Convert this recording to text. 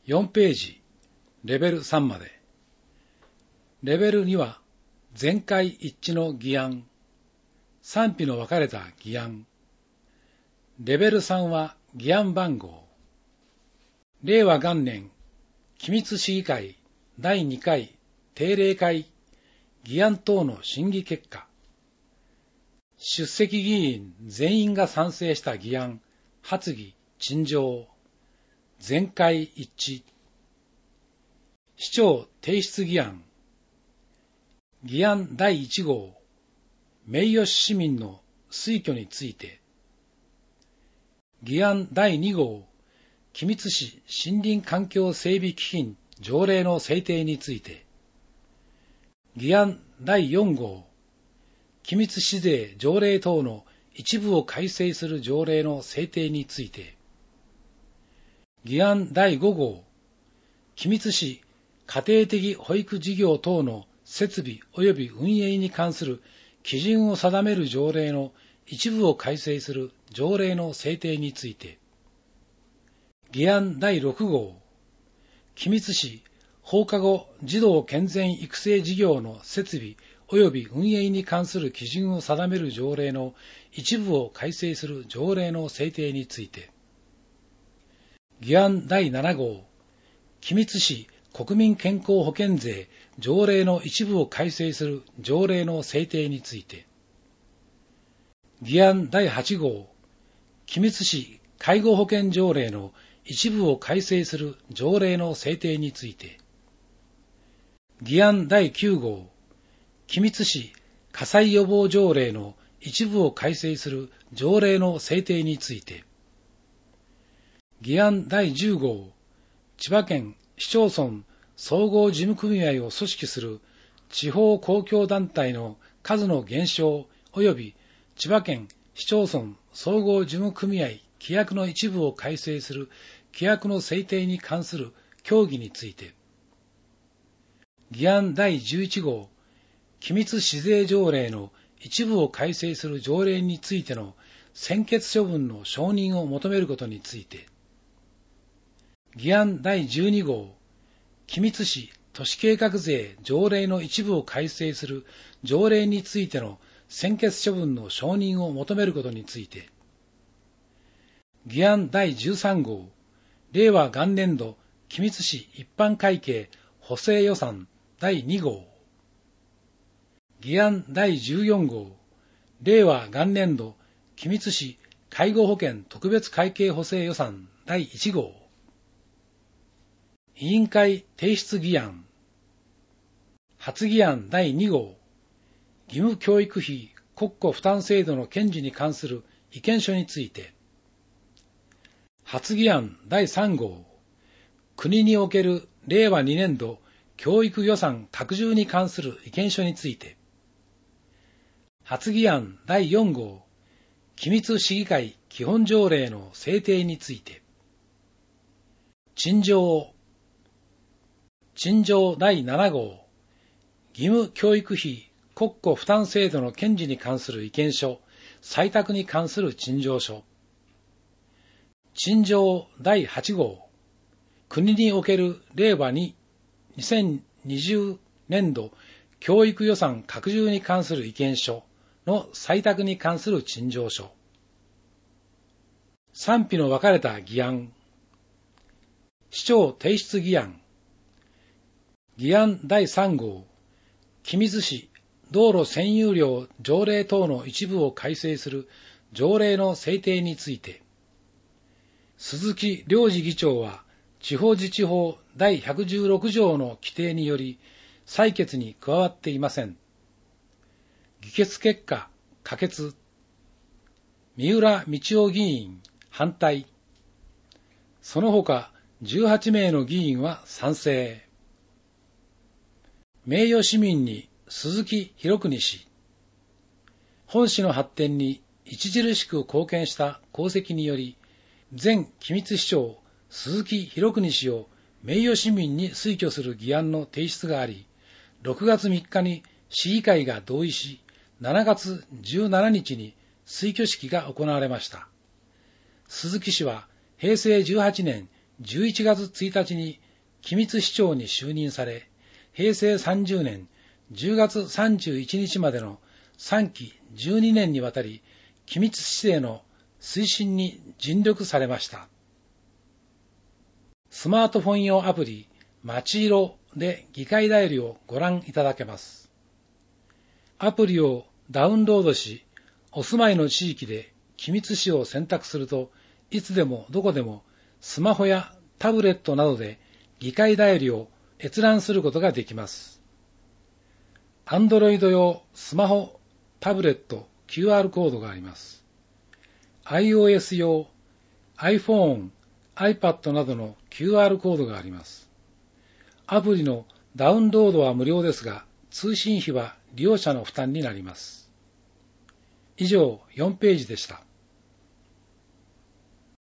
4ページ、レベル3まで。レベル2は、全会一致の議案、賛否の分かれた議案。レベル3は、議案番号。令和元年、機密市議会第2回定例会議案等の審議結果。出席議員全員が賛成した議案、発議、陳情。全会一致。市長提出議案。議案第1号、名誉市民の推挙について。議案第2号、君津市森林環境整備基金条例の制定について。議案第4号、君津市税条例等の一部を改正する条例の制定について。議案第5号、君津市家庭的保育事業等の設備及び運営に関する基準を定める条例の一部を改正する条例の制定について。議案第6号、君津市放課後児童健全育成事業の設備及び運営に関する基準を定める条例の一部を改正する条例の制定について。議案第7号、君津市国民健康保険税条例の一部を改正する条例の制定について。議案第8号、君津市介護保険条例の一部を改正する条例の制定について。議案第9号、君津市火災予防条例の一部を改正する条例の制定について。議案第10号、千葉県市町村総合事務組合を組織する地方公共団体の数の減少及び千葉県市町村総合事務組合規約の一部を改正する規約の制定に関する協議について。議案第11号、機密市税条例の一部を改正する条例についての専決処分の承認を求めることについて。議案第12号、君津市都市計画税条例の一部を改正する条例についての専決処分の承認を求めることについて。議案第13号、令和元年度君津市一般会計補正予算第2号。議案第14号、令和元年度君津市介護保険特別会計補正予算第1号。委員会提出議案。発議案第2号、義務教育費国庫負担制度の堅持に関する意見書について。発議案第3号、国における令和2年度教育予算拡充に関する意見書について。発議案第4号、機密市議会基本条例の制定について。陳情。陳情第7号、義務教育費国庫負担制度の堅持に関する意見書、採択に関する陳情書。陳情第8号、国における令和2020年度教育予算拡充に関する意見書の採択に関する陳情書。賛否の分かれた議案。市長提出議案。議案第3号、君津市道路占有料条例等の一部を改正する条例の制定について。鈴木良次議長は地方自治法第116条の規定により採決に加わっていません。議決結果、可決。三浦道夫議員、反対。その他18名の議員は賛成。名誉市民に鈴木博邦氏。本市の発展に著しく貢献した功績により、前君津市長鈴木博邦氏を名誉市民に推挙する議案の提出があり、6月3日に市議会が同意し、7月17日に推挙式が行われました。鈴木氏は平成18年 11月1日に君津市長に就任され、平成30年10月31日までの3期12年にわたり、君津市政の推進に尽力されました。スマートフォン用アプリ、まちいろで議会だよりをご覧いただけます。アプリをダウンロードし、お住まいの地域で君津市を選択すると、いつでもどこでもスマホやタブレットなどで議会だよりを閲覧することができます。Android 用スマホ、タブレット、QR コードがあります。iOS 用 iPhone、iPad などの QR コードがあります。アプリのダウンロードは無料ですが、通信費は利用者の負担になります。以上、4ページでした。